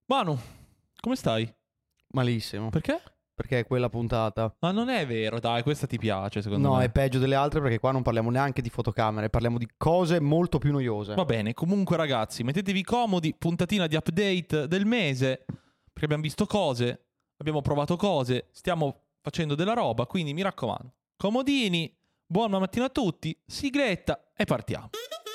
Manu, come stai? Malissimo. Perché? Perché è quella puntata. Ma non è vero, dai, questa ti piace secondo No, me. è peggio delle altre perché qua non parliamo neanche di fotocamere, parliamo di cose molto più noiose. Va bene, comunque ragazzi, mettetevi comodi, puntatina di update del mese, perché abbiamo visto cose, abbiamo provato cose, stiamo facendo della roba, quindi mi raccomando, comodini, buona mattina a tutti, sigletta e partiamo.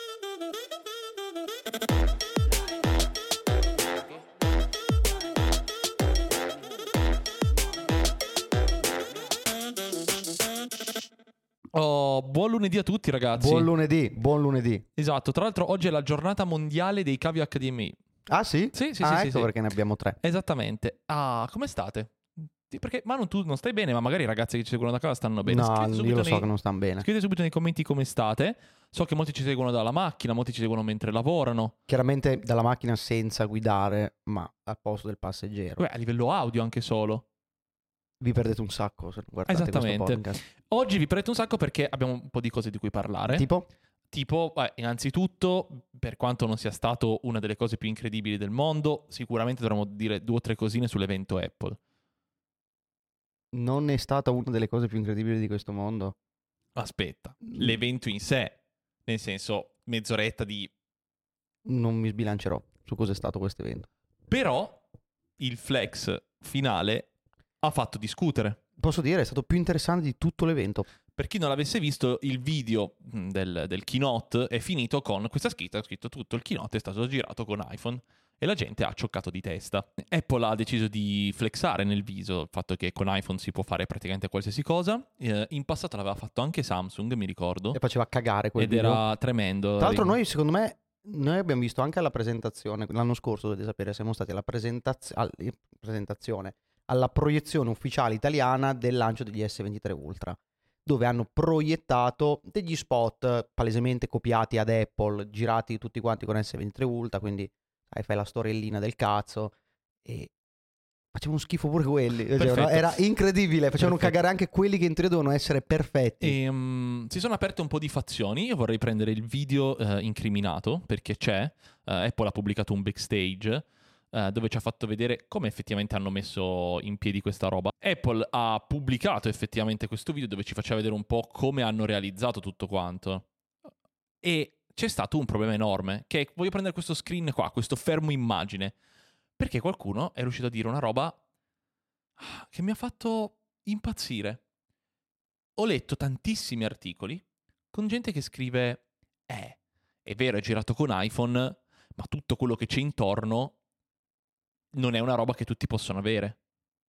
Oh, buon lunedì a tutti ragazzi. Buon lunedì. Esatto, tra l'altro oggi è la giornata mondiale dei cavi HDMI. Ah sì? Sì, sì, Ah, sì, sì, ecco sì. perché ne abbiamo 3. Esattamente. Ah, come state? Sì, perché Manu, tu non stai bene, ma magari i ragazzi che ci seguono da casa stanno bene. No, io lo so che non stanno bene. Scrivete subito nei commenti come state. So che molti ci seguono dalla macchina, molti ci seguono mentre lavorano. Chiaramente dalla macchina senza guidare, ma al posto del passeggero. Beh, a livello audio anche solo. Vi perdete un sacco se guardate Esattamente. questo podcast. Oggi vi prendo un sacco perché abbiamo un po' di cose di cui parlare. Tipo? Innanzitutto, per quanto non sia stato una delle cose più incredibili del mondo, sicuramente dovremmo dire 2 o 3 cosine sull'evento Apple. Non è stata una delle cose più incredibili di questo mondo? Aspetta, l'evento in sé, nel senso, mezz'oretta di... Non mi sbilancerò su cosa è stato questo evento. Però il flex finale ha fatto discutere. Posso dire, è stato più interessante di tutto l'evento. Per chi non l'avesse visto, il video del keynote è finito con questa scritta, ha scritto tutto il keynote è stato girato con iPhone e la gente ha cioccato di testa. Apple ha deciso di flexare nel viso il fatto che con iPhone si può fare praticamente qualsiasi cosa. In passato l'aveva fatto anche Samsung, mi ricordo. E faceva cagare quel ed video. era tremendo. Tra l'altro secondo me, noi abbiamo visto anche alla presentazione, l'anno scorso dovete sapere, siamo stati alla presentazione, alla proiezione ufficiale italiana del lancio degli S23 Ultra, dove hanno proiettato degli spot palesemente copiati ad Apple, girati tutti quanti con S23 Ultra, quindi fai la storiellina del cazzo e facevano schifo pure quelli. Era incredibile, facevano cagare anche quelli che in teoria devono essere perfetti. Si sono aperte un po' di fazioni. Io vorrei prendere il video incriminato, perché c'è. Apple ha pubblicato un backstage dove ci ha fatto vedere come effettivamente hanno messo in piedi questa roba. Apple ha pubblicato effettivamente questo video dove ci faceva vedere un po' come hanno realizzato tutto quanto. E c'è stato un problema enorme, che voglio prendere questo screen qua, questo fermo immagine, perché qualcuno è riuscito a dire una roba che mi ha fatto impazzire. Ho letto tantissimi articoli con gente che scrive è vero, è girato con iPhone, ma tutto quello che c'è intorno non è una roba che tutti possono avere.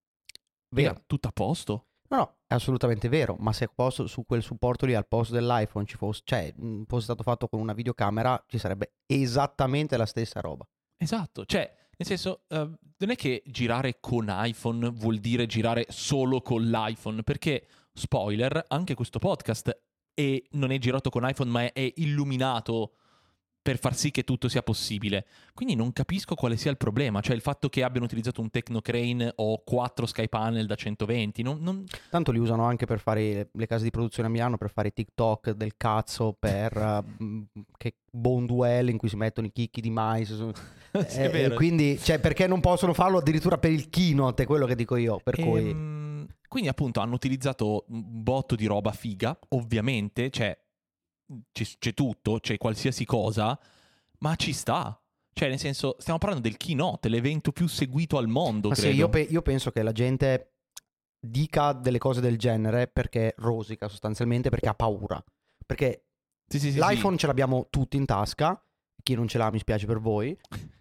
Vero. Raga, tutto a posto? No, è assolutamente vero, ma se su quel supporto lì al posto dell'iPhone fosse stato fatto con una videocamera, ci sarebbe esattamente la stessa roba. Esatto, cioè, nel senso, non è che girare con iPhone vuol dire girare solo con l'iPhone, perché, spoiler, anche questo podcast non è girato con iPhone, ma è illuminato per far sì che tutto sia possibile. Quindi non capisco quale sia il problema, cioè il fatto che abbiano utilizzato un Technocrane o 4 Skypanel da 120, Tanto li usano anche per fare le case di produzione a Milano, per fare i TikTok del cazzo, per che bonduel in cui si mettono i chicchi di mais. Sì, è vero. Quindi, perché non possono farlo addirittura per il keynote, è quello che dico io, per cui... Quindi appunto hanno utilizzato un botto di roba figa, ovviamente, cioè c'è tutto, c'è qualsiasi cosa, ma ci sta. Cioè, nel senso, stiamo parlando del keynote, l'evento più seguito al mondo, Ma credo. sì, io penso che la gente dica delle cose del genere perché rosica sostanzialmente, perché ha paura. Perché Sì, l'iPhone ce l'abbiamo tutti in tasca, chi non ce l'ha mi spiace per voi,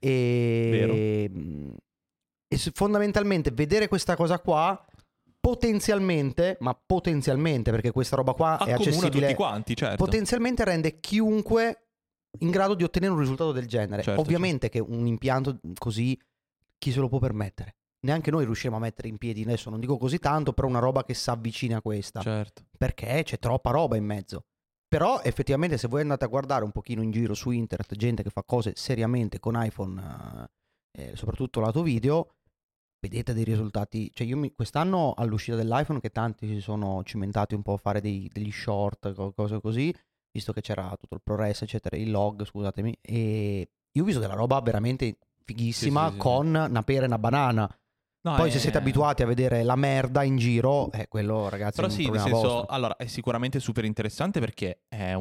e fondamentalmente vedere questa cosa qua potenzialmente, perché questa roba qua è accessibile tutti quanti, certo. potenzialmente rende chiunque in grado di ottenere un risultato del genere. Certo, Ovviamente che un impianto così chi se lo può permettere? Neanche noi riusciamo a mettere in piedi, adesso non dico così tanto, però una roba che si avvicina a questa. Certo. Perché c'è troppa roba in mezzo. Però effettivamente se voi andate a guardare un pochino in giro su internet, gente che fa cose seriamente con iPhone, soprattutto lato video, vedete dei risultati. Cioè io quest'anno all'uscita dell'iPhone, che tanti si sono cimentati un po' a fare degli short, cose così, visto che c'era tutto il ProRes eccetera, il log, scusatemi, e io ho visto della roba veramente fighissima Sì. con una pera e una banana. No, Poi se siete abituati a vedere la merda in giro, quello ragazzi però è un sì, nel problema senso, vostro. allora, è sicuramente super interessante perché è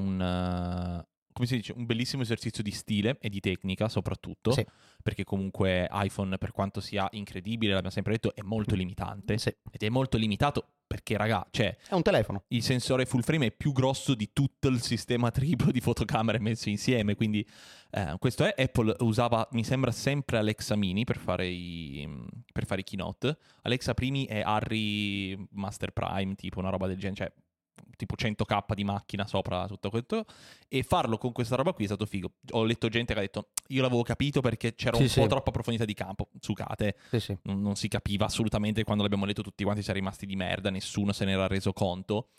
come si dice, un bellissimo esercizio di stile e di tecnica soprattutto, Sì, perché comunque iPhone, per quanto sia incredibile, l'abbiamo sempre detto, è molto limitante. sì. Ed è molto limitato perché, raga, cioè, È un telefono. il sensore full frame è più grosso di tutto il sistema triplo di fotocamere messo insieme, quindi questo è. Apple usava, mi sembra, sempre Alexa Mini per fare i keynote. Alexa Primi è Harry Master Prime, tipo una roba del genere, cioè tipo 100k di macchina sopra tutto questo, e farlo con questa roba qui è stato figo. Ho letto gente che ha detto io l'avevo capito perché c'era Sì, un sì. po' troppa profondità di campo, zucate, Sì. non si capiva assolutamente. Quando l'abbiamo letto tutti quanti siamo rimasti di merda, nessuno se n'era reso conto,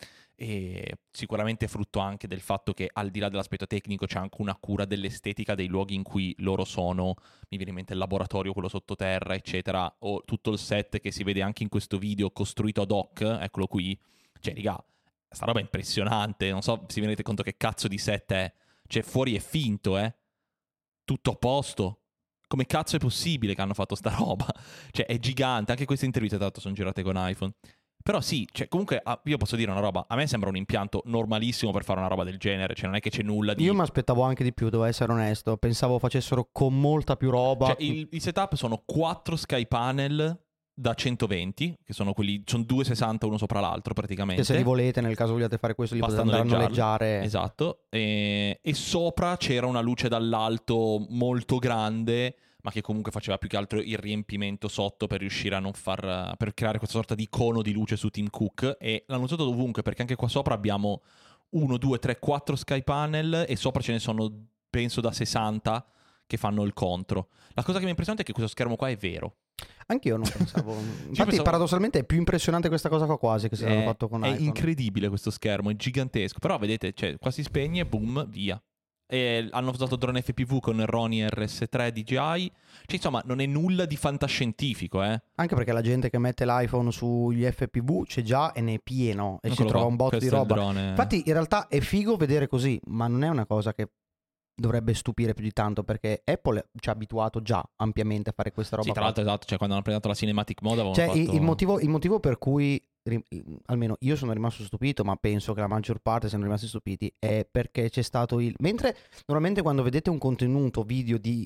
e sicuramente è frutto anche del fatto che al di là dell'aspetto tecnico c'è anche una cura dell'estetica dei luoghi in cui loro sono. Mi viene in mente il laboratorio, quello sottoterra, eccetera, o tutto il set che si vede anche in questo video costruito ad hoc, eccolo qui. Cioè, raga, sta roba è impressionante, non so se vi rendete conto che cazzo di set è. Cioè, fuori è finto, tutto a posto. Come cazzo è possibile che hanno fatto sta roba? Cioè, è gigante. Anche queste interviste, tra l'altro, sono girate con iPhone. Però sì, cioè, comunque, io posso dire una roba. A me sembra un impianto normalissimo per fare una roba del genere. Cioè, non è che c'è nulla di... Io mi aspettavo anche di più, devo essere onesto. Pensavo facessero con molta più roba. Cioè, il setup sono 4 Sky Panel da 120, che sono quelli... Sono 260 uno sopra l'altro, praticamente. Che se li volete, nel caso vogliate fare questo, li potete Basta andare a noleggiarli. noleggiare. Esatto. E sopra c'era una luce dall'alto molto grande, ma che comunque faceva più che altro il riempimento sotto per riuscire a non far... per creare questa sorta di cono di luce su Tim Cook. E l'hanno usato dovunque, perché anche qua sopra abbiamo 1, 2, 3, 4 Sky Panel e sopra ce ne sono, penso, da 60 che fanno il contro. La cosa che mi impressiona è che questo schermo qua è vero. Anch'io non pensavo. Infatti, pensavo- paradossalmente è più impressionante questa cosa qua quasi che se l'hanno fatto con È iPhone. incredibile questo schermo, è gigantesco. Però vedete, cioè, qua si spegne, boom, via. E hanno usato drone FPV con Ronin RS3 DJI. Cioè, insomma, non è nulla di fantascientifico, Anche perché la gente che mette l'iPhone sugli FPV c'è già e ne è pieno e si Eccolo trova qua, un botto di questo è il roba. drone. Infatti, in realtà è figo vedere così, ma non è una cosa che dovrebbe stupire più di tanto, perché Apple ci ha abituato già ampiamente a fare questa roba. Sì, tra qua. l'altro, esatto, cioè quando hanno presentato la Cinematic Mode avevano Cioè, fatto... il motivo per cui, almeno io sono rimasto stupito, ma penso che la maggior parte siano rimasti stupiti, è perché c'è stato il... Mentre normalmente quando vedete un contenuto video di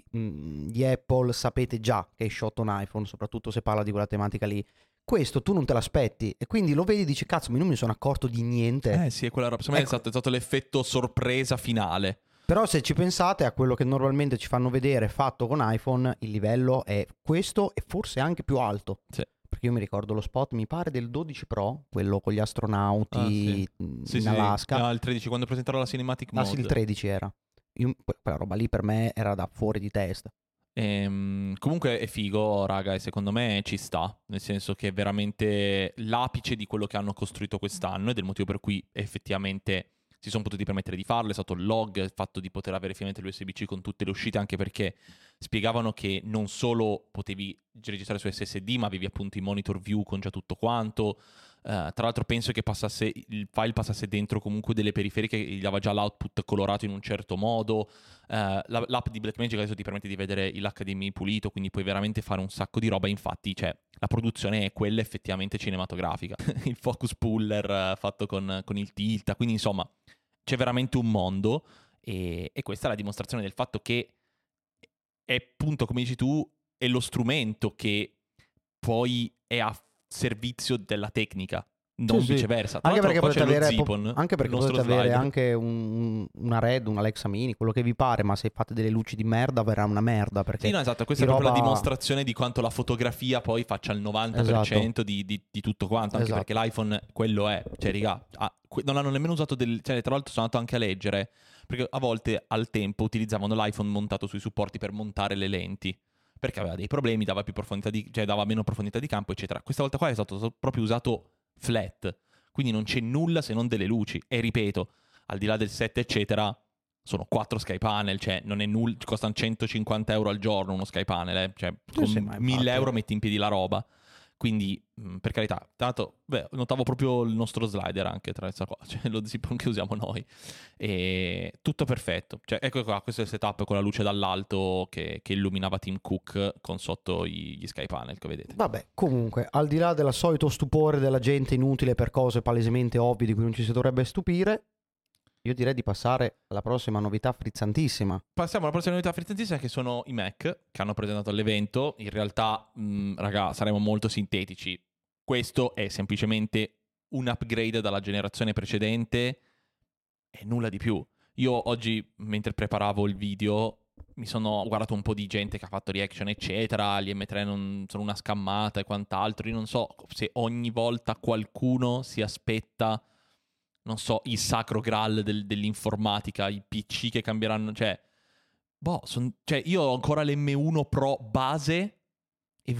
Apple sapete già che è shot on iPhone, soprattutto se parla di quella tematica lì. Questo tu non te l'aspetti e quindi lo vedi e dici cazzo, ma io non mi sono accorto di niente. Sì, è quella roba. Secondo me Ecco. è stato l'effetto sorpresa finale. Però se ci pensate a quello che normalmente ci fanno vedere fatto con iPhone, il livello è questo e forse anche più alto. Sì. Perché io mi ricordo lo spot, mi pare del 12 Pro, quello con gli astronauti Sì, in Alaska. No, il 13, quando presentarono la Cinematic Mode. Ah sì, il 13 era. Quella roba lì per me era da fuori di testa. Comunque è figo, raga, e secondo me ci sta, nel senso che è veramente l'apice di quello che hanno costruito quest'anno ed è il motivo per cui effettivamente si sono potuti permettere di farlo. È stato il log, il fatto di poter avere finalmente l'USB-C con tutte le uscite, anche perché spiegavano che non solo potevi registrare su SSD, ma avevi appunto i monitor view con già tutto quanto. Tra l'altro penso che il file passasse dentro comunque delle periferiche che gli dava già l'output colorato in un certo modo. L'app di Blackmagic adesso ti permette di vedere l'HDMI pulito, quindi puoi veramente fare un sacco di roba. Infatti, cioè, la produzione è quella effettivamente cinematografica. Il focus puller fatto con il tilt, quindi insomma c'è veramente un mondo, e questa è la dimostrazione del fatto che è appunto, come dici tu, è lo strumento che poi è a servizio della tecnica, non Sì, sì. viceversa. Tra Anche l'altro perché qua c'è potete lo avere, Zipon, anche perché il nostro potete avere slider. anche una Red, un Alexa Mini, quello che vi pare, ma se fate delle luci di merda verrà una merda. Perché Sì, no, esatto, questa è di proprio la roba- dimostrazione di quanto la fotografia poi faccia il 90% di tutto quanto, anche Esatto. perché l'iPhone quello è. Cioè, raga, non hanno nemmeno usato cioè, tra l'altro sono andato anche a leggere, perché a volte al tempo utilizzavano l'iPhone montato sui supporti per montare le lenti, perché aveva dei problemi, dava dava meno profondità di campo, eccetera. Questa volta qua è stato proprio usato flat, quindi non c'è nulla se non delle luci. E ripeto, al di là del set, eccetera, sono 4 Sky Panel, cioè non è nulla, costano 150 euro al giorno uno Sky Panel, cioè con sì, ma 1000 infatti. euro metti in piedi la roba. Quindi, per carità, tanto, notavo proprio il nostro slider anche tra questa qua, cioè lo zip che usiamo noi. E tutto perfetto. Cioè, ecco qua, questo è il setup con la luce dall'alto che illuminava Tim Cook con sotto gli sky panel che vedete. Vabbè, comunque, al di là del solito stupore della gente inutile per cose palesemente ovvie di cui non ci si dovrebbe stupire, io direi di passare alla prossima novità frizzantissima. Passiamo alla prossima novità frizzantissima, che sono i Mac che hanno presentato all'evento. In realtà, raga, saremo molto sintetici. Questo è semplicemente un upgrade dalla generazione precedente e nulla di più. Io oggi, mentre preparavo il video, mi sono guardato un po' di gente che ha fatto reaction, eccetera. Gli M3 non sono una scammata e quant'altro. Io non so se ogni volta qualcuno si aspetta, non so, il sacro graal dell'informatica, i PC che cambieranno, cioè, cioè io ho ancora l'M1 Pro base e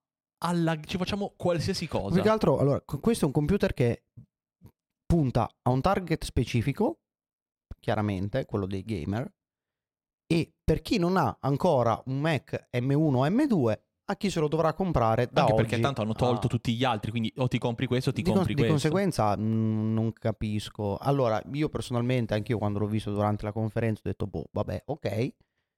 ci facciamo qualsiasi cosa. Più che altro, allora, questo è un computer che punta a un target specifico, chiaramente, quello dei gamer, e per chi non ha ancora un Mac M1 o M2, a chi se lo dovrà comprare da Anche oggi. perché tanto hanno tolto tutti gli altri, quindi o ti compri questo o ti compri questo. Di conseguenza non capisco. Allora, io personalmente, anch'io quando l'ho visto durante la conferenza ho detto, boh, vabbè, ok.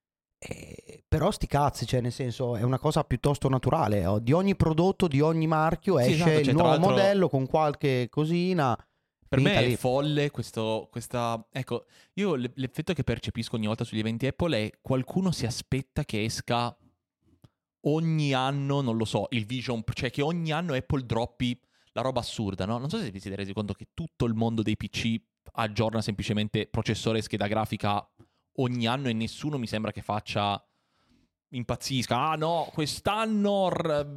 Però sti cazzi, cioè nel senso è una cosa piuttosto naturale. Di ogni prodotto, di ogni marchio Sì, esce esatto, il nuovo modello con qualche cosina. Per me lì. è folle questa... Ecco, io l'effetto che percepisco ogni volta sugli eventi Apple è qualcuno si aspetta che esca ogni anno, non lo so, il Vision, cioè che ogni anno Apple droppi la roba assurda, no? Non so se vi siete resi conto che tutto il mondo dei PC aggiorna semplicemente processore e scheda grafica ogni anno e nessuno mi sembra che impazzisca. Ah no, quest'anno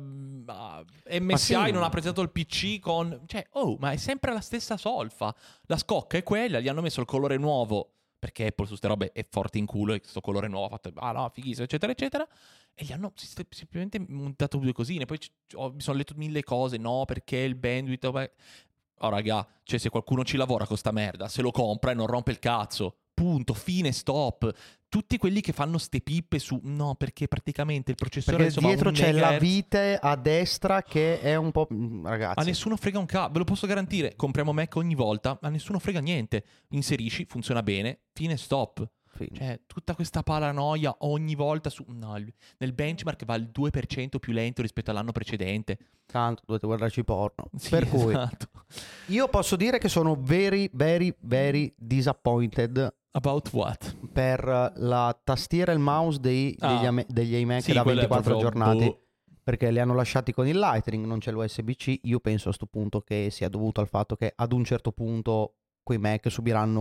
MSI sì. non ha presentato il PC con... Cioè, ma è sempre la stessa solfa. La scocca è quella, gli hanno messo il colore nuovo, perché Apple su ste robe è forte in culo e questo colore nuovo ha fatto, ah no, fighissimo, eccetera, eccetera. E gli hanno semplicemente montato due cosine. Poi mi sono letto mille cose, no, perché il bandwidth... Oh raga, cioè se qualcuno ci lavora con sta merda, se lo compra e non rompe il cazzo. Punto, fine, stop. Tutti quelli che fanno ste pippe su... No, perché praticamente il processore... Perché dietro c'è la megahertz. vite a destra che è un po'... Ragazzi. A nessuno frega un cazzo, ve lo posso garantire. Compriamo Mac ogni volta, a nessuno frega niente. Inserisci, funziona bene, fine, stop. Fine. Cioè, tutta questa paranoia ogni volta su... No, nel benchmark va il 2% più lento rispetto all'anno precedente. Tanto dovete guardarci porno. Sì, per cui esatto. io posso dire che sono very, very, very disappointed. About what? Per la tastiera e il mouse degli iMac sì, da quello è 24 proprio giornati. Perché li hanno lasciati con il Lightning, non c'è l'USB-C. Io penso a sto punto che sia dovuto al fatto che ad un certo punto quei Mac subiranno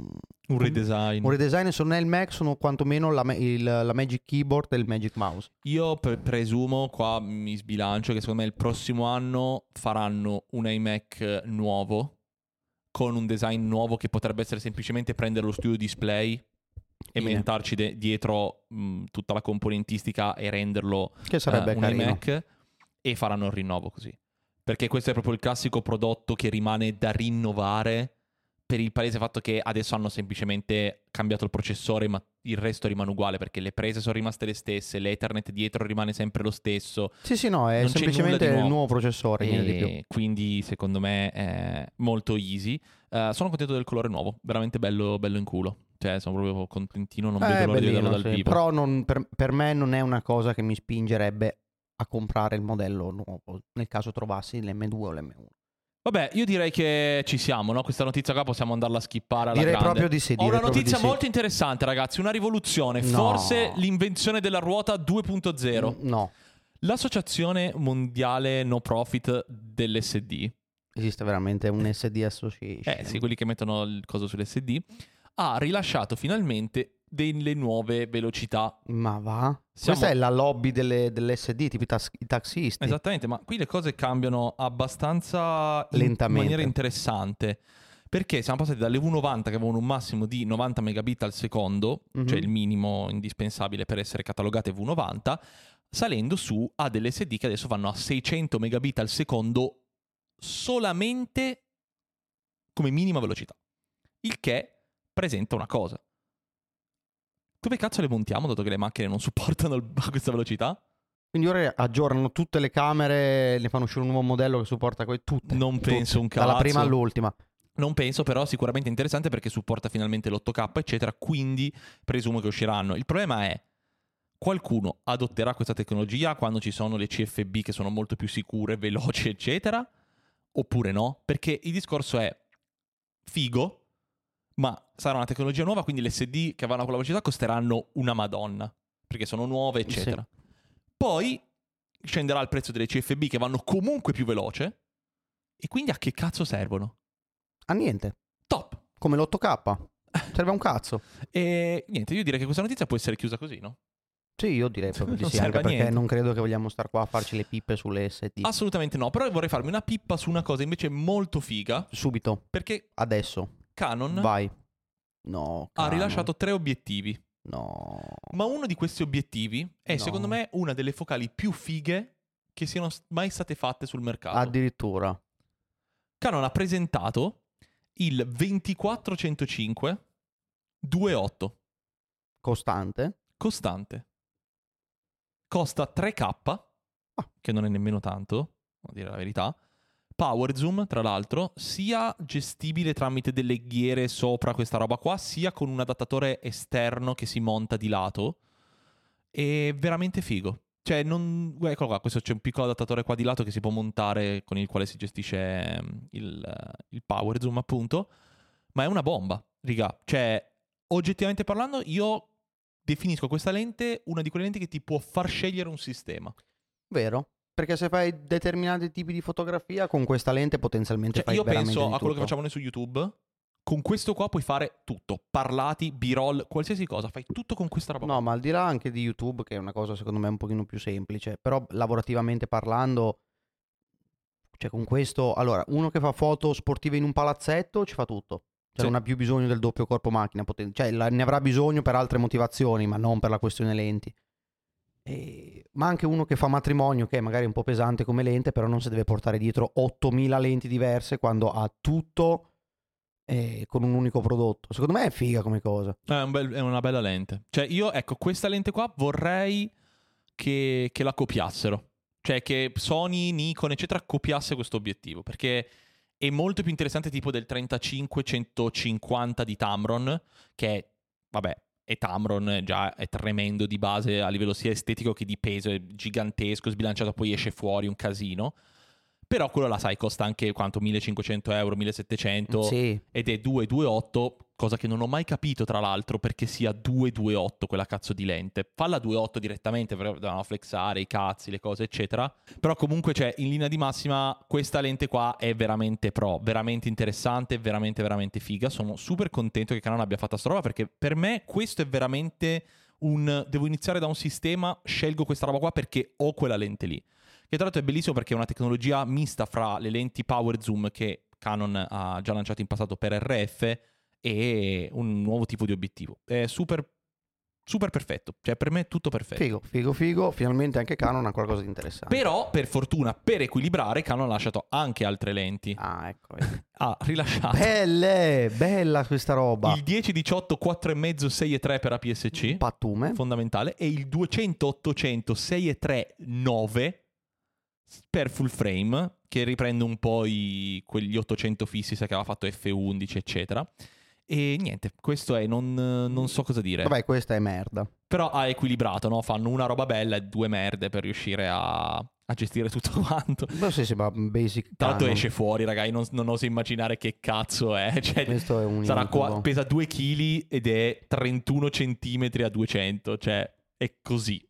un redesign. Un redesign, se non è il Mac, sono quantomeno la Magic Keyboard e il Magic Mouse. Io presumo, qua mi sbilancio, che secondo me il prossimo anno faranno un iMac nuovo, con un design nuovo che potrebbe essere semplicemente prendere lo studio display e montarci dietro tutta la componentistica e renderlo che sarebbe un carino. iMac, e faranno il rinnovo così. Perché questo è proprio il classico prodotto che rimane da rinnovare per il palese fatto che adesso hanno semplicemente cambiato il processore, ma il resto rimane uguale, perché le prese sono rimaste le stesse, l'Ethernet dietro rimane sempre lo stesso. Sì, no, è semplicemente il nuovo processore, niente di più. Quindi secondo me è molto easy. Sono contento del colore nuovo, veramente bello in culo. Cioè, sono proprio contentino, non vedo l'ora di vederlo dal vivo. Però per me non è una cosa che mi spingerebbe a comprare il modello nuovo, nel caso trovassi l'M2 o l'M1. Vabbè, io direi che ci siamo, no? Questa notizia qua possiamo andarla a skippare alla direi grande. Proprio di sì. Ho una notizia molto interessante, ragazzi, una rivoluzione, forse l'invenzione della ruota 2.0. No. L'associazione mondiale no profit dell'SD. Esiste veramente un SD Association. Sì, quelli che mettono il coso sull'SD. Ha rilasciato finalmente delle nuove velocità. Ma va? Questa è la lobby dell'SD, tipo i taxisti. Esattamente, ma qui le cose cambiano abbastanza lentamente, in maniera interessante. Perché siamo passati dalle V90 che avevano un massimo di 90 megabit al secondo, cioè il minimo indispensabile per essere catalogate V90, salendo su a delle SD che adesso vanno a 600 megabit al secondo solamente come minima velocità. Il che presenta una cosa. Dove cazzo le montiamo dato che le macchine non supportano questa velocità? Quindi ora aggiornano tutte le camere, ne fanno uscire un nuovo modello che supporta tutte. Non penso un cazzo. Dalla prima all'ultima. Non penso, però sicuramente interessante perché supporta finalmente l'8K, eccetera, quindi presumo che usciranno. Il problema è, qualcuno adotterà questa tecnologia quando ci sono le CFB che sono molto più sicure, veloci, eccetera, oppure no? Perché il discorso è figo, ma sarà una tecnologia nuova, quindi le SD che vanno a quella velocità costeranno una madonna, perché sono nuove, eccetera. Sì. Poi scenderà il prezzo delle CFB che vanno comunque più veloce, e quindi a che cazzo servono? A niente. Top! Come l'8K. Serve a un cazzo. E niente, io direi che questa notizia può essere chiusa così, no? Sì, io direi proprio di Non sì, serve anche a perché niente. non credo che vogliamo star qua a farci le pippe sulle SD. Assolutamente no, però vorrei farmi una pippa su una cosa invece molto figa, Subito. perché Adesso. Canon Vai. No, ha Canon. rilasciato 3 obiettivi. No. Ma uno di questi obiettivi è, No. secondo me, una delle focali più fighe che siano mai state fatte sul mercato. Addirittura. Canon ha presentato il 24-105 2.8 Costante. costante. Costa 3K, che non è nemmeno tanto, a dire la verità. Power zoom, tra l'altro, sia gestibile tramite delle ghiere sopra questa roba qua, sia con un adattatore esterno che si monta di lato. È veramente figo. Cioè, eccolo qua, questo c'è un piccolo adattatore qua di lato che si può montare, con il quale si gestisce il power zoom, appunto. Ma è una bomba, riga. Cioè, oggettivamente parlando, io definisco questa lente una di quelle lenti che ti può far scegliere un sistema. Vero? Perché se fai determinati tipi di fotografia con questa lente potenzialmente Cioè, fai io veramente penso di a quello che tutto. facciamo noi su YouTube. Con questo qua puoi fare tutto. Parlati, b-roll, qualsiasi cosa. Fai tutto con questa roba. No, ma al di là anche di YouTube, che è una cosa secondo me un pochino più semplice, però lavorativamente parlando, cioè con questo, allora, uno che fa foto sportive in un palazzetto ci fa tutto. Cioè Sì. non ha più bisogno del doppio corpo macchina, cioè ne avrà bisogno per altre motivazioni, ma non per la questione lenti. Ma anche uno che fa matrimonio, che è magari un po' pesante come lente, però non si deve portare dietro 8000 lenti diverse quando ha tutto con un unico prodotto. Secondo me è figa come cosa. È una bella lente. Cioè, io, ecco, questa lente qua vorrei che la copiassero. Cioè, che Sony, Nikon, eccetera, copiasse questo obiettivo. Perché è molto più interessante tipo del 35-150 di Tamron, che è, vabbè, è Tamron, già è tremendo di base a livello sia estetico che di peso, è gigantesco, sbilanciato, poi esce fuori un casino. Però quello la sai, costa anche quanto? 1500 euro, 1700 Sì. ed è 228, cosa che non ho mai capito tra l'altro perché sia 228 quella cazzo di lente. Falla 2.8 direttamente, devono flexare i cazzi, le cose eccetera. Però comunque cioè, in linea di massima questa lente qua è veramente pro, veramente interessante, veramente veramente figa. Sono super contento che Canon abbia fatto sta roba perché per me questo è veramente devo iniziare da un sistema, scelgo questa roba qua perché ho quella lente lì. Che tra l'altro è bellissimo perché è una tecnologia mista fra le lenti power zoom che Canon ha già lanciato in passato per RF e un nuovo tipo di obiettivo. È super, super perfetto. Cioè per me è tutto perfetto. Figo. Finalmente anche Canon ha qualcosa di interessante. Però, per fortuna, per equilibrare, Canon ha lasciato anche altre lenti. Ah, ecco. Ha rilasciato Bella questa roba. il 10-18 4,5 6,3 per APS-C, Pattume. fondamentale, e il 200-800 6,3 9 per full frame, che riprende un po' quegli 800 fissi che aveva fatto F11, eccetera. E niente, questo è, non so cosa dire. Vabbè, questa è merda. Però ha equilibrato, no? Fanno una roba bella e due merde per riuscire a gestire tutto quanto. Ma sì, ma basic Tra l'altro Canon. esce fuori, raga, io non oso immaginare che cazzo è. Cioè, Questo è un incubo. pesa 2 kg ed è 31 centimetri a 200, cioè è così.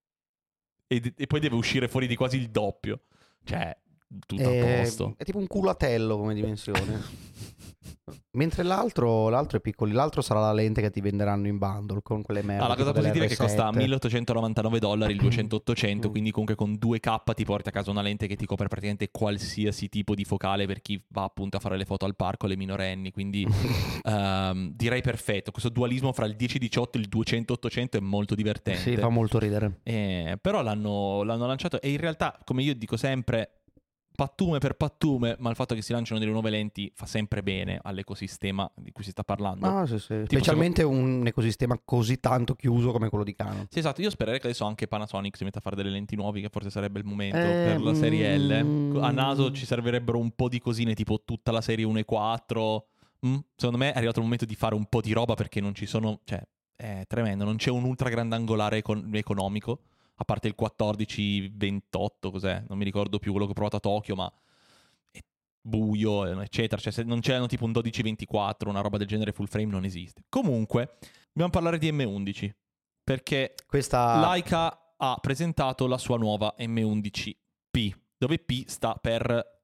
E poi deve uscire fuori di quasi il doppio. Cioè, tutto a posto. È tipo un culatello come dimensione. Mentre l'altro è piccolo. L'altro sarà la lente che ti venderanno in bundle con quelle merde. La cosa tipo positiva è che costa dell'R7. $1.899 il 200-800, quindi comunque con 2K ti porti a casa una lente che ti copre praticamente qualsiasi tipo di focale per chi va appunto a fare le foto al parco alle minorenni, quindi direi perfetto. Questo dualismo fra il 10-18 e il 200-800 è molto divertente. Sì, fa molto ridere. Però l'hanno lanciato e in realtà, come io dico sempre, pattume per pattume, ma il fatto che si lanciano delle nuove lenti fa sempre bene all'ecosistema di cui si sta parlando. Ah, sì, sì. Specialmente un ecosistema così tanto chiuso come quello di Canon. Sì, esatto, io spererei che adesso anche Panasonic si metta a fare delle lenti nuove, che forse sarebbe il momento per la serie L. A naso ci servirebbero un po' di cosine, tipo tutta la serie 1.4. Secondo me è arrivato il momento di fare un po' di roba, perché non ci sono... Cioè, è tremendo, non c'è un ultra grandangolare economico, a parte il 14-28, cos'è? Non mi ricordo più quello che ho provato a Tokyo, ma è buio, eccetera. Cioè, se non c'erano tipo un 12-24, una roba del genere full frame, non esiste. Comunque, dobbiamo parlare di M11, perché Leica ha presentato la sua nuova M11P, dove P sta per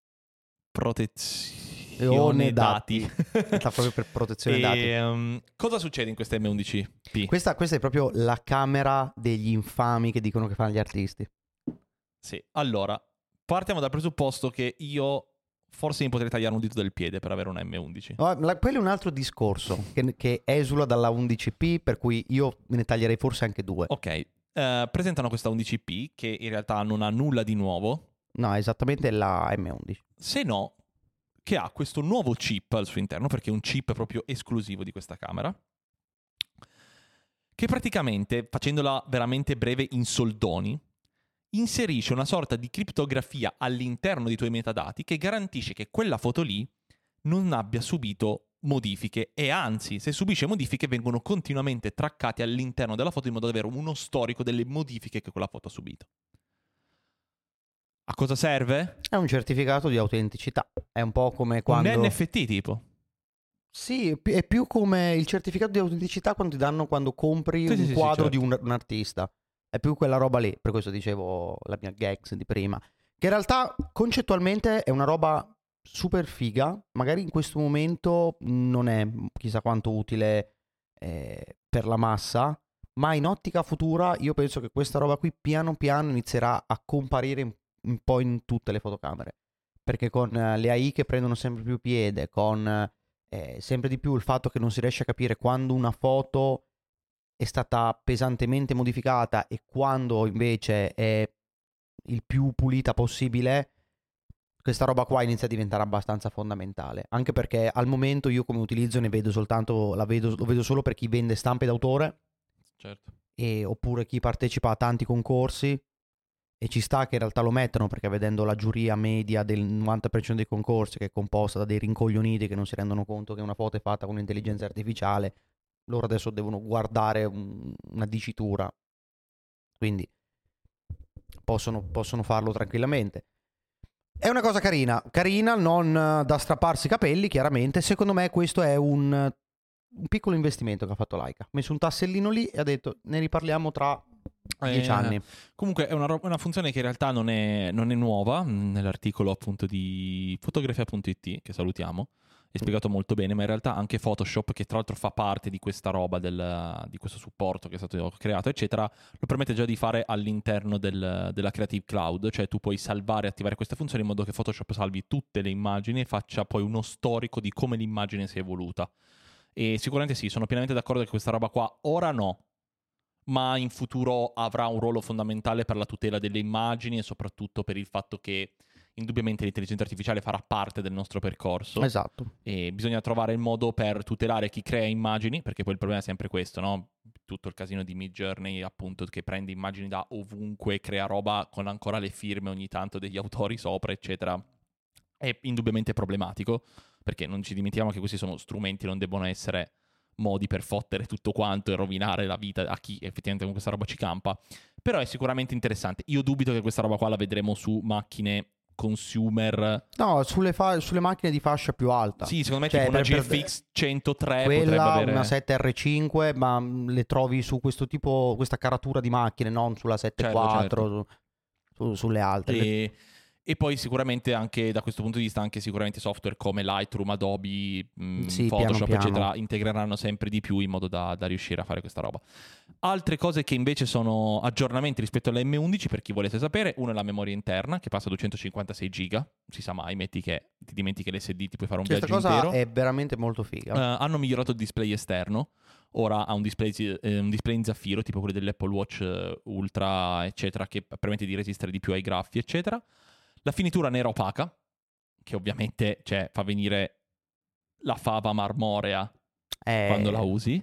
protezione dati. Sta proprio per protezione dati. Cosa succede in questa M11P? Questa è proprio la camera degli infami che dicono che fanno gli artisti. Sì, allora, partiamo dal presupposto che io forse mi potrei tagliare un dito del piede per avere una M11. Quello è un altro discorso che esula dalla 11P, per cui io me ne taglierei forse anche 2. Ok, presentano questa 11P che in realtà non ha nulla di nuovo. No, è esattamente la M11. Se no, che ha questo nuovo chip al suo interno, perché è un chip proprio esclusivo di questa camera, che praticamente, facendola veramente breve in soldoni, inserisce una sorta di criptografia all'interno dei tuoi metadati che garantisce che quella foto lì non abbia subito modifiche, e anzi, se subisce modifiche vengono continuamente traccati all'interno della foto in modo da avere uno storico delle modifiche che quella foto ha subito. A cosa serve? È un certificato di autenticità. È un po' come quando... Un NFT tipo. Sì, è più come il certificato di autenticità quando ti danno quando compri un quadro certo. di un artista. È più quella roba lì, per questo dicevo la mia gags di prima. Che in realtà concettualmente è una roba super figa, magari in questo momento non è chissà quanto utile per la massa, ma in ottica futura io penso che questa roba qui piano piano inizierà a comparire un po' in tutte le fotocamere. Perché con le AI che prendono sempre più piede, con sempre di più il fatto che non si riesce a capire quando una foto è stata pesantemente modificata e quando invece è il più pulita possibile, questa roba qua inizia a diventare abbastanza fondamentale. Anche perché al momento io come utilizzo ne vedo soltanto, lo vedo solo per chi vende stampe d'autore, certo, oppure chi partecipa a tanti concorsi. E ci sta che in realtà lo mettano, perché vedendo la giuria media del 90% dei concorsi, che è composta da dei rincoglioniti che non si rendono conto che una foto è fatta con intelligenza artificiale, loro adesso devono guardare una dicitura. Quindi possono farlo tranquillamente. È una cosa carina, non da strapparsi i capelli, chiaramente. Secondo me questo è un piccolo investimento che ha fatto Leica. Ha messo un tassellino lì e ha detto ne riparliamo tra 10 anni. Comunque è una funzione che in realtà non è nuova. Nell'articolo appunto di fotografia.it, che salutiamo, è spiegato molto bene, ma in realtà anche Photoshop, che tra l'altro fa parte di questa roba di questo supporto che è stato creato eccetera, lo permette già di fare all'interno della Creative Cloud. Cioè tu puoi salvare e attivare queste funzioni in modo che Photoshop salvi tutte le immagini e faccia poi uno storico di come l'immagine si è evoluta. E sicuramente sì, sono pienamente d'accordo che questa roba qua ora no, ma in futuro avrà un ruolo fondamentale per la tutela delle immagini e soprattutto per il fatto che indubbiamente l'intelligenza artificiale farà parte del nostro percorso. Esatto. E bisogna trovare il modo per tutelare chi crea immagini, perché poi il problema è sempre questo, no? Tutto il casino di Midjourney, appunto, che prende immagini da ovunque, crea roba con ancora le firme ogni tanto degli autori sopra, eccetera. È indubbiamente problematico, perché non ci dimentichiamo che questi sono strumenti, non debbono essere modi per fottere tutto quanto e rovinare la vita a chi effettivamente con questa roba ci campa. Però è sicuramente interessante. Io dubito che questa roba qua la vedremo su macchine consumer. No, sulle macchine di fascia più alta. Sì, secondo me tipo una GFX 103 quella, potrebbe avere una 7R5, ma le trovi su questo tipo, questa caratura di macchine, non sulla 7.4, certo. Sulle altre. E poi sicuramente anche da questo punto di vista anche sicuramente software come Lightroom, Adobe, sì, Photoshop piano. eccetera integreranno sempre di più in modo da riuscire a fare questa roba. Altre cose che invece sono aggiornamenti rispetto alla M11, per chi volesse sapere: uno è la memoria interna che passa a 256 giga, si sa mai, metti che ti dimentichi l'SD, ti puoi fare un viaggio intero. Questa cosa è veramente molto figa. Hanno migliorato il display esterno, ora ha un display in zaffiro tipo quelli dell'Apple Watch Ultra eccetera, che permette di resistere di più ai graffi eccetera. La finitura nera opaca, che ovviamente fa venire la fava marmorea quando la usi.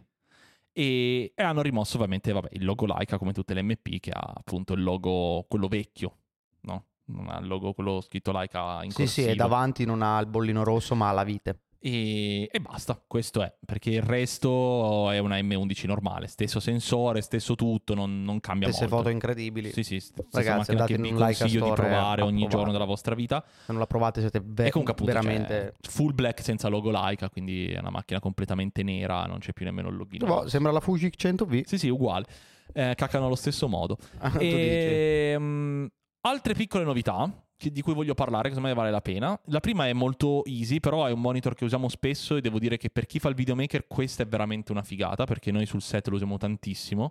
E hanno rimosso ovviamente il logo Leica, come tutte le MP, che ha appunto il logo, quello vecchio, no? Non ha il logo, quello scritto Leica in corsivo. Sì, e davanti non ha il bollino rosso, ma ha la vite. E basta, questo è, perché il resto è una M11 normale, stesso sensore, stesso tutto, non cambia Stesse molto. foto incredibili. Sì, stessa Ragazzi, macchina che vi consiglio di provare ogni giorno della vostra vita. Se non la provate siete E comunque appunto veramente... full black senza logo Leica, quindi è una macchina completamente nera, non c'è più nemmeno il login. Sembra la Fuji 100V. Sì, uguale. Cacano allo stesso modo. Tu dici. Altre piccole novità di cui voglio parlare, che secondo me vale la pena. La prima è molto easy, però è un monitor che usiamo spesso e devo dire che per chi fa il videomaker questa è veramente una figata, perché noi sul set lo usiamo tantissimo.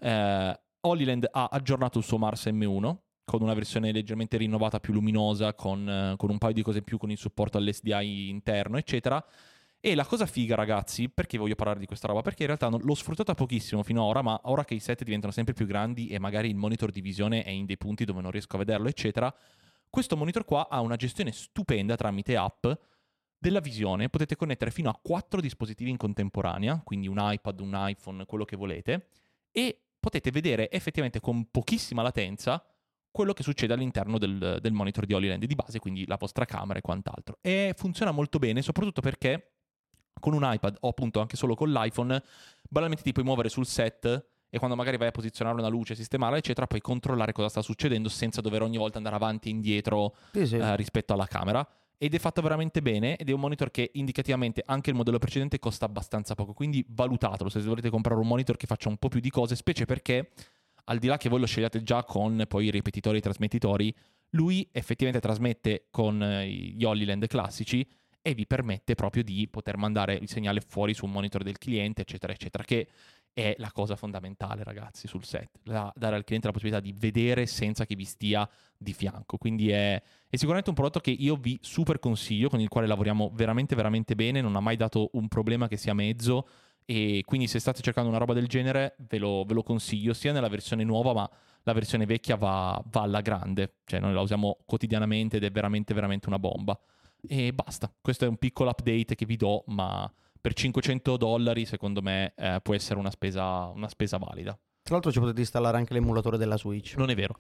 Holyland ha aggiornato il suo Mars M1 con una versione leggermente rinnovata, più luminosa, con un paio di cose in più, con il supporto all'SDI interno, eccetera. E la cosa figa, ragazzi, perché voglio parlare di questa roba? Perché in realtà l'ho sfruttata pochissimo fino ad ora, ma ora che i set diventano sempre più grandi e magari il monitor di visione è in dei punti dove non riesco a vederlo, eccetera, questo monitor qua ha una gestione stupenda tramite app della visione. Potete connettere fino a 4 dispositivi in contemporanea, quindi un iPad, un iPhone, quello che volete, e potete vedere effettivamente con pochissima latenza quello che succede all'interno del monitor di Holyland di base, quindi la vostra camera e quant'altro. E funziona molto bene, soprattutto perché con un iPad o appunto anche solo con l'iPhone, banalmente ti puoi muovere sul set e quando magari vai a posizionare una luce, sistemarla, eccetera, puoi controllare cosa sta succedendo senza dover ogni volta andare avanti e indietro rispetto alla camera. Ed è fatto veramente bene ed è un monitor che indicativamente anche il modello precedente costa abbastanza poco, quindi valutatelo se volete comprare un monitor che faccia un po' più di cose, specie perché al di là che voi lo scegliate già con poi i ripetitori e i trasmettitori, lui effettivamente trasmette con gli Holyland classici e vi permette proprio di poter mandare il segnale fuori su un monitor del cliente, eccetera, eccetera, che è la cosa fondamentale, ragazzi, sul set. Dare al cliente la possibilità di vedere senza che vi stia di fianco. Quindi è sicuramente un prodotto che io vi super consiglio, con il quale lavoriamo veramente, veramente bene, non ha mai dato un problema che sia mezzo, e quindi se state cercando una roba del genere ve lo consiglio, sia nella versione nuova, ma la versione vecchia va alla grande. Cioè noi la usiamo quotidianamente ed è veramente, veramente una bomba. E basta, questo è un piccolo update che vi do, ma per $500 secondo me può essere una spesa valida. Tra l'altro ci potete installare anche l'emulatore della Switch. Non è vero.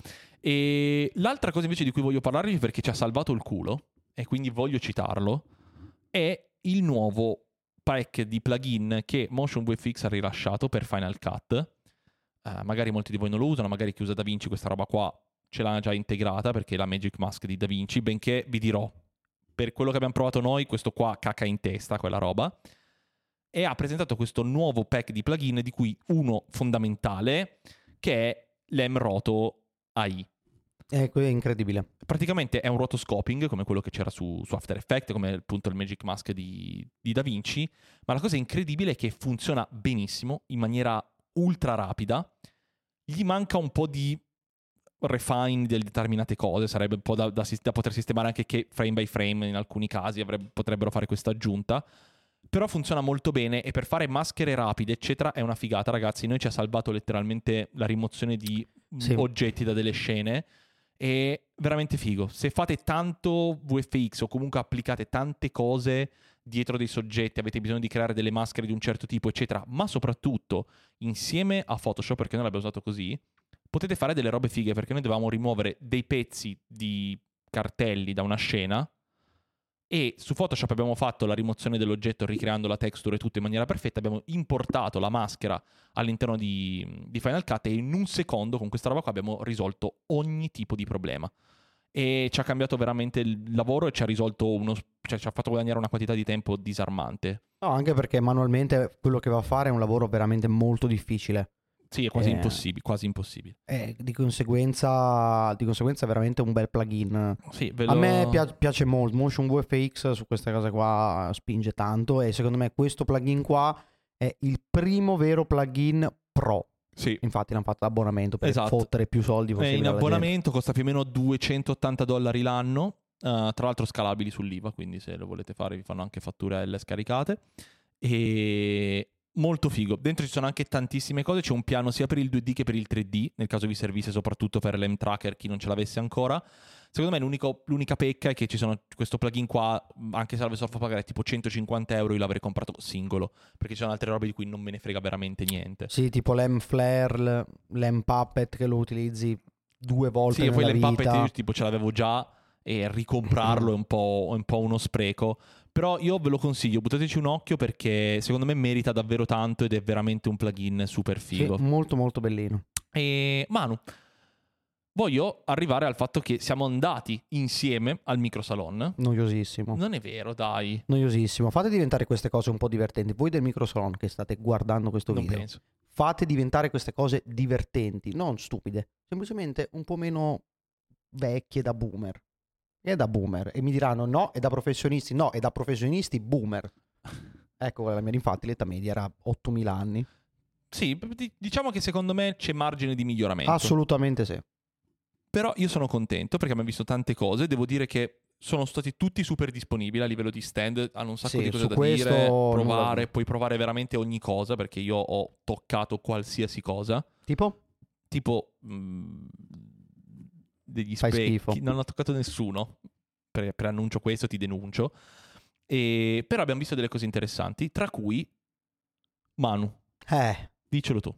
E l'altra cosa invece di cui voglio parlarvi, perché ci ha salvato il culo, e quindi voglio citarlo, è il nuovo pack di plugin che MotionVFX ha rilasciato per Final Cut. Magari molti di voi non lo usano, magari chi usa DaVinci questa roba qua ce l'ha già integrata perché è la Magic Mask di DaVinci, benché vi dirò, per quello che abbiamo provato noi, questo qua cacca in testa quella roba. E ha presentato questo nuovo pack di plugin, di cui uno fondamentale, che è l'M-Roto AI. È incredibile. Praticamente è un rotoscoping, come quello che c'era su After Effects, come appunto il Magic Mask di DaVinci, ma la cosa incredibile è che funziona benissimo, in maniera ultra rapida. Gli manca un po' di refine di determinate cose, sarebbe un po' da poter sistemare anche che frame by frame in alcuni casi potrebbero fare questa aggiunta, però funziona molto bene e per fare maschere rapide eccetera è una figata, ragazzi. Noi ci ha salvato letteralmente la rimozione di oggetti da delle scene, è veramente figo. Se fate tanto VFX o comunque applicate tante cose dietro dei soggetti, avete bisogno di creare delle maschere di un certo tipo eccetera, ma soprattutto insieme a Photoshop, perché noi l'abbiamo usato così, potete fare delle robe fighe, perché noi dovevamo rimuovere dei pezzi di cartelli da una scena e su Photoshop abbiamo fatto la rimozione dell'oggetto ricreando la texture e tutto in maniera perfetta, abbiamo importato la maschera all'interno di Final Cut e in un secondo con questa roba qua abbiamo risolto ogni tipo di problema. E ci ha cambiato veramente il lavoro e ci ha risolto ci ha fatto guadagnare una quantità di tempo disarmante. No, anche perché manualmente quello che va a fare è un lavoro veramente molto difficile. Sì, è quasi impossibile, quasi impossibile. Di conseguenza è veramente un bel plugin. Sì, A me piace molto. MotionVFX su questa cosa qua spinge tanto e secondo me questo plugin qua è il primo vero plugin pro. Sì. Infatti l'hanno fatto l'abbonamento per fottere più soldi possibile. In abbonamento costa più o meno $280 l'anno, tra l'altro scalabili sull'IVA, quindi se lo volete fare vi fanno anche fatture L scaricate. E molto figo. Dentro ci sono anche tantissime cose, c'è un piano sia per il 2D che per il 3D, nel caso vi servisse soprattutto per l'M-Tracker, chi non ce l'avesse ancora. Secondo me l'unica pecca è che ci sono questo plugin qua, anche se l'avessi fatto pagare tipo 150 euro, io l'avrei comprato singolo, perché ci sono altre robe di cui non me ne frega veramente niente. Sì, tipo l'M-Flare, l'M-Puppet che lo utilizzi 2 volte Sì, e poi nella l'Empuppet vita. io tipo ce l'avevo già e ricomprarlo è un po' uno spreco. Però io ve lo consiglio, buttateci un occhio perché secondo me merita davvero tanto ed è veramente un plugin super Sì, figo. molto molto bellino. E Manu, voglio arrivare al fatto che siamo andati insieme al microsalon. Noiosissimo. Non è vero, dai. Noiosissimo. Fate diventare queste cose un po' divertenti. Voi del microsalon che state guardando questo Non video, penso. fate diventare queste cose divertenti, non stupide. Semplicemente un po' meno vecchie da boomer. È da boomer. E mi diranno no, è da professionisti. No, è da professionisti boomer. Ecco, la mia infatti l'età media era 8000 anni. Sì, diciamo che secondo me c'è margine di miglioramento. Assolutamente sì. Però io sono contento perché abbiamo visto tante cose. Devo dire che sono stati tutti super disponibili a livello di stand. Hanno un sacco Sì, di cose su da questo dire, nulla da provare. dire. Puoi provare veramente ogni cosa perché io ho toccato qualsiasi cosa. Tipo? Tipo degli Fai schifo. specchi. Non ho toccato nessuno. Per annuncio questo ti denuncio. Però abbiamo visto delle cose interessanti, tra cui Manu, dicelo tu.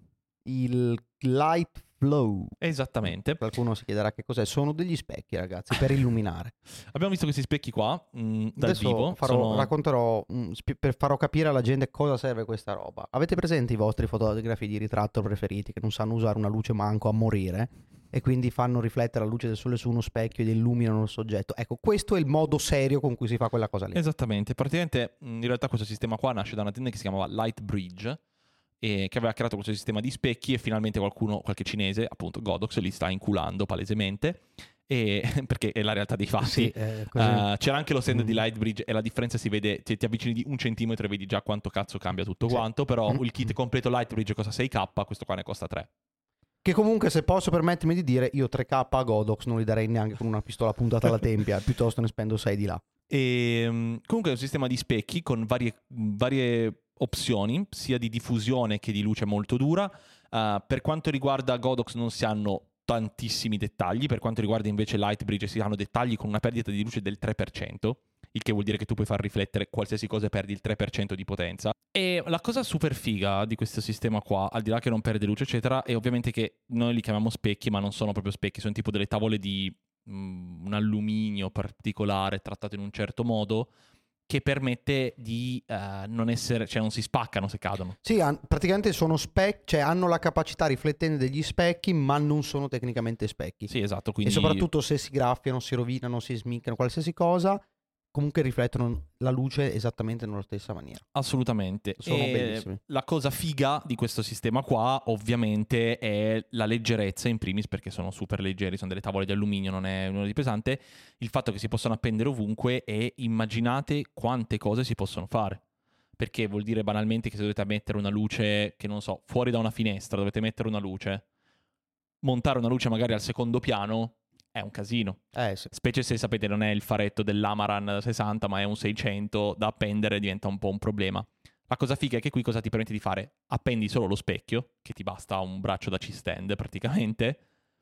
Il Light Flow. Esattamente. Qualcuno si chiederà che cos'è. Sono degli specchi, ragazzi, per illuminare. Abbiamo visto questi specchi qua dal Adesso vivo. racconterò, farò capire alla gente cosa serve questa roba. Avete presente i vostri fotografi di ritratto preferiti che non sanno usare una luce manco a morire e quindi fanno riflettere la luce del sole su uno specchio ed illuminano il soggetto? Ecco, questo è il modo serio con cui si fa quella cosa lì. Esattamente. Praticamente, in realtà questo sistema qua nasce da un'azienda che si chiamava Lightbridge, che aveva creato questo sistema di specchi e finalmente qualche cinese, appunto Godox, li sta inculando palesemente. Perché è la realtà dei fatti. Sì, c'era anche lo stand di Lightbridge e la differenza si vede, ti avvicini di 1 centimetro e vedi già quanto cazzo cambia tutto quanto, però il kit completo Lightbridge costa 6k, questo qua ne costa 3. Che comunque, se posso permettermi di dire, io 3k a Godox non li darei neanche con una pistola puntata alla tempia, piuttosto ne spendo 6 di là. E comunque è un sistema di specchi con varie opzioni, sia di diffusione che di luce molto dura. Per quanto riguarda Godox non si hanno tantissimi dettagli, per quanto riguarda invece Lightbridge si hanno dettagli con una perdita di luce del 3%, il che vuol dire che tu puoi far riflettere qualsiasi cosa e perdi il 3% di potenza. E la cosa super figa di questo sistema qua, al di là che non perde luce eccetera, è ovviamente che noi li chiamiamo specchi, ma non sono proprio specchi, sono tipo delle tavole di un alluminio particolare trattato in un certo modo che permette di non essere, cioè non si spaccano se cadono. Sì, praticamente sono specchi, cioè hanno la capacità riflettente degli specchi, ma non sono tecnicamente specchi. Sì, esatto, quindi... E soprattutto se si graffiano, si rovinano, si smiccano, qualsiasi cosa, comunque riflettono la luce esattamente nella stessa maniera. Assolutamente. Sono bellissimi. La cosa figa di questo sistema qua, ovviamente, è la leggerezza in primis, perché sono super leggeri, sono delle tavole di alluminio, non è nulla di pesante. Il fatto che si possono appendere ovunque e immaginate quante cose si possono fare. Perché vuol dire banalmente che se dovete mettere una luce, che non so, fuori da una finestra, dovete mettere una luce, montare una luce magari al secondo piano è un casino. Sì. Specie se sapete non è il faretto dell'Amaran 60 ma è un 600, da appendere diventa un po' un problema. La cosa figa è che qui cosa ti permette di fare? Appendi solo lo specchio, che ti basta un braccio da C-stand praticamente,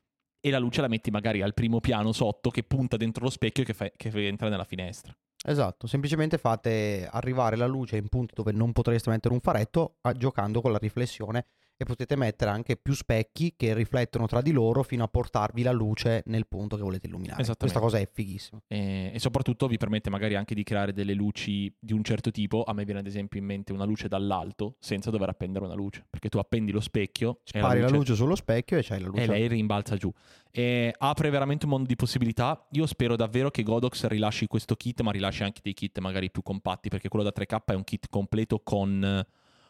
e la luce la metti magari al primo piano sotto che punta dentro lo specchio che entra nella finestra. Esatto, semplicemente fate arrivare la luce in punti dove non potreste mettere un faretto giocando con la riflessione, e potete mettere anche più specchi che riflettono tra di loro fino a portarvi la luce nel punto che volete illuminare. Questa cosa è fighissima. E soprattutto vi permette magari anche di creare delle luci di un certo tipo. A me viene ad esempio in mente una luce dall'alto senza dover appendere una luce, perché tu appendi lo specchio, spari la luce sullo specchio e c'hai la luce e lei rimbalza giù. E apre veramente un mondo di possibilità. Io spero davvero che Godox rilasci questo kit, ma rilasci anche dei kit magari più compatti, perché quello da 3K è un kit completo con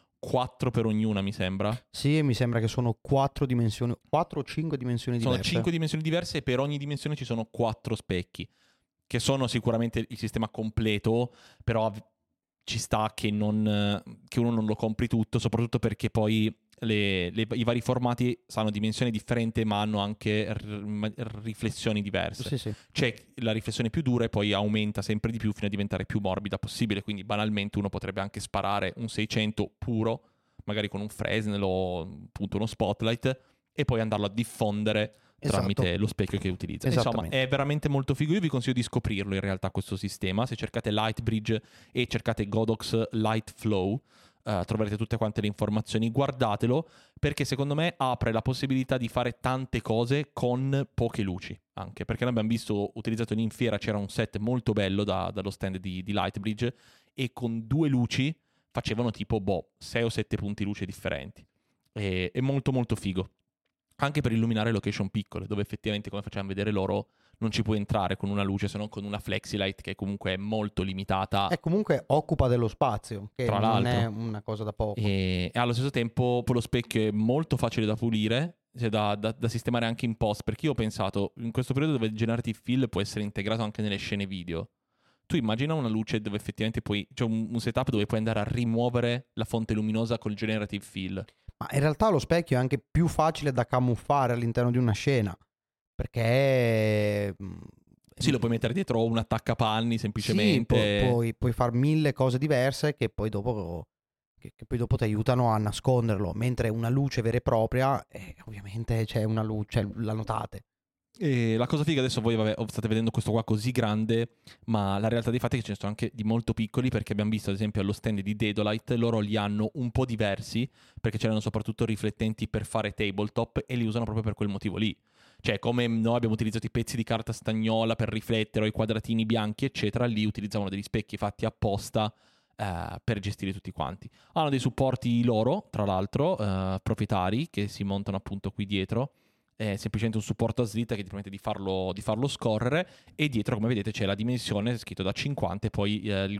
4 per ognuna, mi sembra. Sì, mi sembra che sono 4 dimensioni, 4 o 5 dimensioni diverse. Sono 5 dimensioni diverse e per ogni dimensione ci sono 4 specchi, che sono sicuramente il sistema completo, però ci sta che uno non lo compri tutto, soprattutto perché poi i vari formati hanno dimensioni differenti ma hanno anche riflessioni diverse. Sì, sì. C'è la riflessione più dura e poi aumenta sempre di più fino a diventare più morbida possibile, quindi banalmente uno potrebbe anche sparare un 600 puro, magari con un Fresnel o appunto uno spotlight, e poi andarlo a diffondere tramite lo specchio che utilizza. Insomma, è veramente molto figo. Io vi consiglio di scoprirlo in realtà questo sistema. Se cercate Lightbridge e cercate Godox Light Flow, troverete tutte quante le informazioni. Guardatelo, perché secondo me apre la possibilità di fare tante cose con poche luci, anche perché noi abbiamo visto utilizzato in fiera, c'era un set molto bello dallo stand di Lightbridge, e con 2 luci facevano tipo 6 o 7 punti luce differenti. È molto molto figo, anche per illuminare location piccole, dove effettivamente, come facciamo vedere loro, non ci puoi entrare con una luce, se non con una flexilight, che comunque è molto limitata. E comunque occupa dello spazio, che tra non l'altro è una cosa da poco. E allo stesso tempo lo specchio è molto facile da pulire, cioè da sistemare anche in post, perché io ho pensato, in questo periodo dove il generative fill può essere integrato anche nelle scene video, tu immagina una luce dove effettivamente c'è un setup dove puoi andare a rimuovere la fonte luminosa col generative fill. Ma in realtà lo specchio è anche più facile da camuffare all'interno di una scena, perché Sì, lo puoi mettere dietro un attaccapanni semplicemente. Sì, puoi fare 1000 cose diverse che poi dopo ti aiutano a nasconderlo, mentre una luce vera e propria, ovviamente c'è una luce, la notate. E la cosa figa, adesso voi state vedendo questo qua così grande, ma la realtà dei fatti è che ce ne sono anche di molto piccoli, perché abbiamo visto ad esempio allo stand di Dedolite, loro li hanno un po' diversi, perché c'erano soprattutto riflettenti per fare tabletop e li usano proprio per quel motivo lì. Cioè, come noi abbiamo utilizzato i pezzi di carta stagnola per riflettere, o i quadratini bianchi eccetera, lì utilizzavano degli specchi fatti apposta per gestire tutti quanti. Hanno dei supporti loro, tra l'altro, proprietari, che si montano appunto qui dietro. È semplicemente un supporto a slitta che ti permette di farlo scorrere, e dietro, come vedete, c'è la dimensione scritto da 50 e poi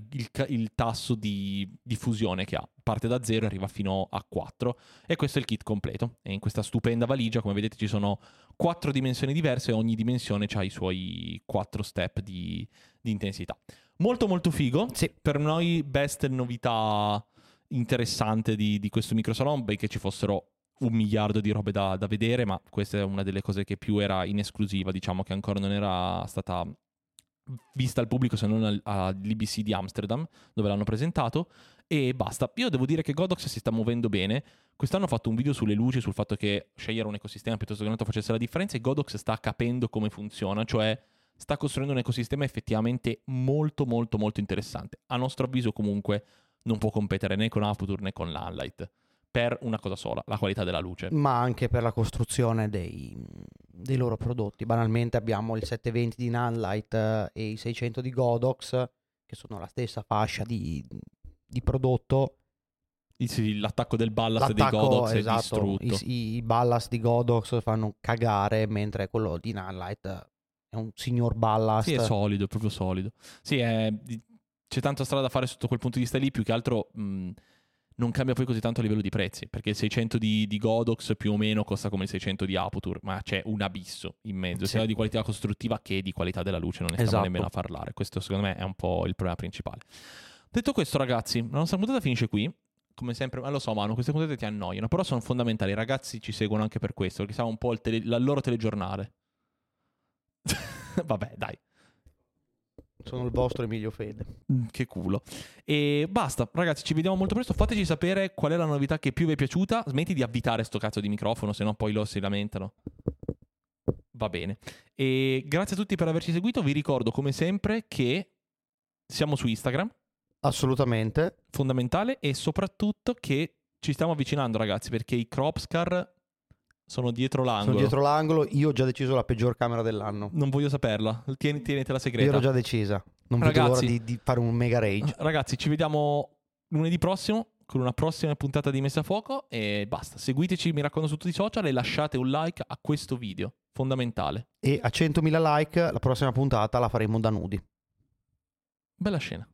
il tasso di fusione che ha. Parte da 0 e arriva fino a 4, e questo è il kit completo. E in questa stupenda valigia, come vedete, ci sono 4 dimensioni diverse e ogni dimensione ha i suoi 4 step di intensità. Molto molto figo. Sì. Per noi best novità interessante di questo microsalon, benché ci fossero 1 miliardo di robe da vedere, ma questa è una delle cose che più era in esclusiva, diciamo, che ancora non era stata vista al pubblico, se non all'IBC di Amsterdam, dove l'hanno presentato, e basta. Io devo dire che Godox si sta muovendo bene. Quest'anno ho fatto un video sulle luci, sul fatto che scegliere un ecosistema piuttosto che un altro facesse la differenza, e Godox sta capendo come funziona, cioè sta costruendo un ecosistema effettivamente molto molto molto interessante. A nostro avviso comunque non può competere né con Aputure né con Lanlight, per una cosa sola, la qualità della luce. Ma anche per la costruzione dei loro prodotti. Banalmente abbiamo il 720 di Nanlite e i 600 di Godox, che sono la stessa fascia di prodotto. Sì, l'attacco del ballast dei Godox, esatto, è distrutto. I ballast di Godox fanno cagare, mentre quello di Nanlite è un signor ballast. Sì, è solido, è proprio solido. Sì, c'è tanta strada da fare sotto quel punto di vista lì, più che altro non cambia poi così tanto a livello di prezzi, perché il 600 di Godox più o meno costa come il 600 di Aputure, ma c'è un abisso in mezzo, sia di qualità costruttiva che di qualità della luce, non ne stiamo nemmeno a parlare. Questo secondo me è un po' il problema principale. Detto questo, ragazzi, la nostra puntata finisce qui. Come sempre, lo so, Manu, queste puntate ti annoiano, però sono fondamentali. I ragazzi ci seguono anche per questo, perché siamo un po' il loro telegiornale. Vabbè, dai. Sono il vostro Emilio Fede. Che culo. E basta, ragazzi, ci vediamo molto presto. Fateci sapere qual è la novità che più vi è piaciuta. Smetti di avvitare sto cazzo di microfono, se no poi loro si lamentano. Va bene. E grazie a tutti per averci seguito. Vi ricordo, come sempre, che siamo su Instagram. Assolutamente. Fondamentale. E soprattutto che ci stiamo avvicinando, ragazzi, perché i Cropscar sono dietro l'angolo. Io ho già deciso la peggior camera dell'anno. Non voglio saperla. Tienitela segreta. Io l'ho già decisa. Non vedo l'ora di fare un mega rage. Ragazzi, ci vediamo lunedì prossimo con una prossima puntata di Messa a Fuoco, e basta. Seguiteci, mi raccomando, su tutti i social, e lasciate un like a questo video. Fondamentale. E a 100.000 like la prossima puntata la faremo da nudi. Bella scena.